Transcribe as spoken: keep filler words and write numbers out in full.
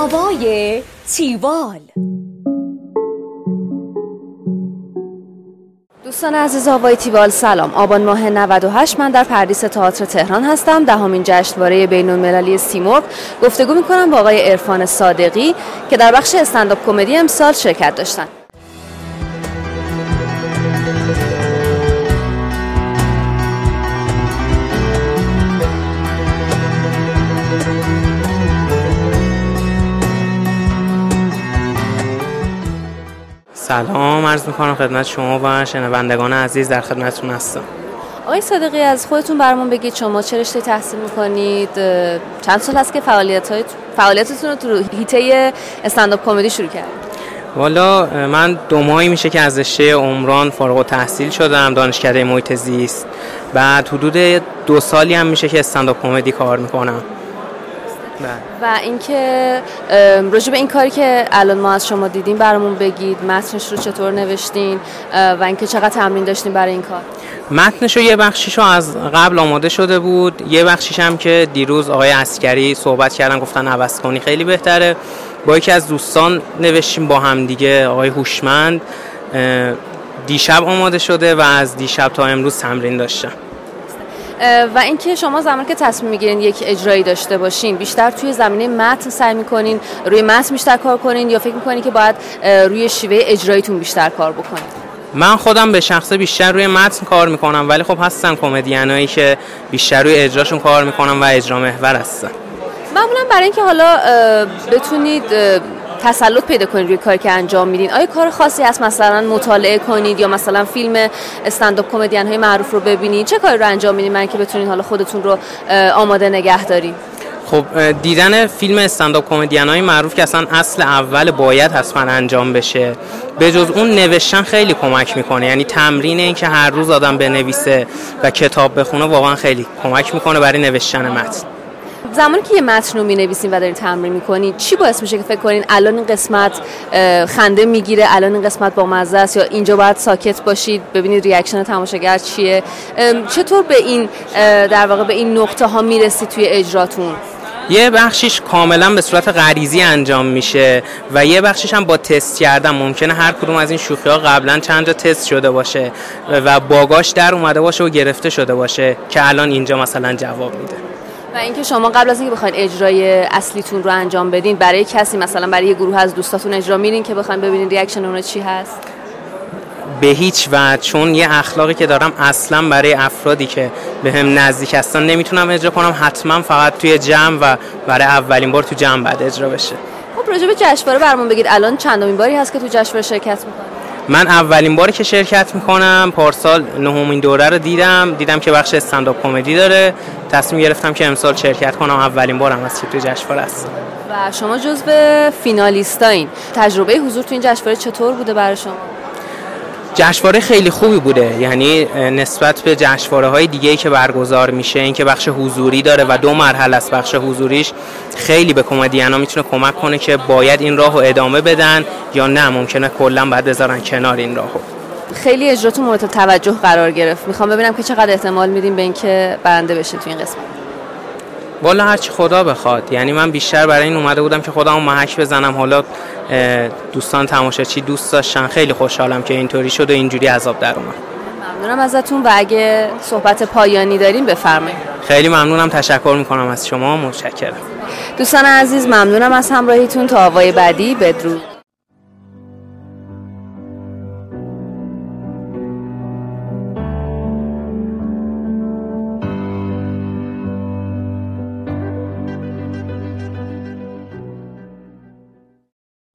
هوای تیوال. دوستان عزیز هوای تیوال سلام. آبان ماه نود و هشت من در پردیس تئاتر تهران هستم. دهمین جشنواره بین‌المللی سیمرغ. گفتگو می‌کنم با آقای عرفان صادقی که در بخش استندآپ کمدی امسال شرکت داشتن. سلام عرض میکنم خدمت شما و شنوندگان عزیز، در خدمتتون هستم. آقای صادقی از خودتون برامون بگید شما چه رشته تحصیل میکنید؟ چند سال هست که فعالیت‌های فعالیتتون رو تو حیطه استندآپ کمدی شروع کردید؟ والا من دو ماهی میشه که از رشته عمران فارغ التحصیل شدم، دانشکده محیط زیست. بعد حدود دو سالی هم میشه که استندآپ کمدی کار میکنم. و اینکه راجع به این کاری که الان ما از شما دیدیم برامون بگید، متنش رو چطور نوشتین و اینکه چقدر تمرین داشتین برای این کار؟ متنش رو یه بخشیشو از قبل آماده شده بود، یه بخشیش هم که دیروز آقای عسکری صحبت کردن گفتن عوض کنی خیلی بهتره. با یکی از دوستان نوشتیم با هم دیگه، آقای هوشمند. دیشب آماده شده و از دیشب تا امروز تمرین داشتم. و اینکه شما زمانی که تصمیم میگیرین یک اجرایی داشته باشین، بیشتر توی زمینه متن سعی میکنین روی متن بیشتر کار کنین یا فکر میکنین که باید روی شیوه اجراییتون بیشتر کار بکنین؟ من خودم به شخصه بیشتر روی متن کار میکنم، ولی خب هستن کمدینایی که بیشتر روی اجراشون کار میکنن و اجرا محور هستن. معمولا برای اینکه حالا بتونید تسلط پیدا کنید روی کاری که انجام میدین، آیا کار خاصی هست مثلا مطالعه کنید یا مثلا فیلم استندآپ کمدین های معروف رو ببینید؟ چه کاری رو انجام میدین برای اینکه بتونید حالا خودتون رو آماده نگه دارید؟ خب دیدن فیلم استندآپ کمدین های معروف که اصلا اصل اول باید حتما انجام بشه. به جز اون نوشتن خیلی کمک میکنه، یعنی تمرین این که هر روز آدم بنویسه و کتاب بخونه واقعا خیلی کمک میکنه برای نوشتن متن. زمانی که یه متن رو می‌نویسین و دارین تمرین می‌کنین، چی باعث میشه که فکر کنین الان این قسمت خنده میگیره، الان این قسمت بامزه است، یا اینجا باید ساکت باشید ببینید ریاکشن تماشاگر چیه؟ چطور به این در واقع به این نقطه ها میرسید توی اجراتون؟ یه بخشیش کاملا به صورت غریزی انجام میشه و یه بخشیش هم با تست کردن. ممکنه هر کدوم از این شوخی‌ها قبلا چند جا تست شده باشه و باگاش در اومده باشه و گرفته شده باشه که الان اینجا مثلا جواب میده. و اینکه شما قبل از اینکه بخواید اجرای اصلیتون رو انجام بدین، برای کسی مثلا برای یه گروه از دوستاتون اجرا میرین که بخواید ببینین ریاکشن اونها چی هست؟ به هیچ وجه، چون یه اخلاقی که دارم اصلا برای افرادی که به هم نزدیک هستن نمیتونم اجرا کنم، حتما فقط توی جمع و برای اولین بار تو جمع بعد اجرا بشه. خب راجع به جشنواره برامون بگید، الان چندمین باری هست که تو جشنواره شرکت می‌کنید؟ من اولین باری که شرکت میکنم، پارسال نهمین دوره رو دیدم دیدم که بخش استندآپ کمدی داره، تصمیم گرفتم که امسال شرکت کنم. اولین بارم است که توی جشنواره هستم. و شما جزو فینالیستاین. تجربه حضور تو این جشنواره چطور بوده برای شما؟ جشنواره خیلی خوبی بوده، یعنی نسبت به جشنواره‌های دیگه‌ای که برگزار میشه این که بخش حضوری داره و دو مرحله است. بخش حضوریش خیلی به کمدین‌ها میتونه کمک کنه که باید این راهو ادامه بدن یا نه ممکنه کلا بعد بذارن کنار این راهو. خیلی اجراتون مورد توجه قرار گرفت. میخوام ببینم که چقدر احتمال میدین به اینکه برنده بشه تو این قسمت؟ والا هرچی خدا بخواد، یعنی من بیشتر برای این اومده بودم که خودمو محک بزنم. حالا دوستان تماشاچی دوست داشتن، خیلی خوشحالم که اینطوری شد و اینجوری عذاب در اومد. ممنونم ازتون و اگه صحبت پایانی دارین بفرمایید. خیلی ممنونم، تشکر میکنم از شما، متشکرم. دوستان عزیز ممنونم از همراهیتون، تا هوای بعدی، بدرود.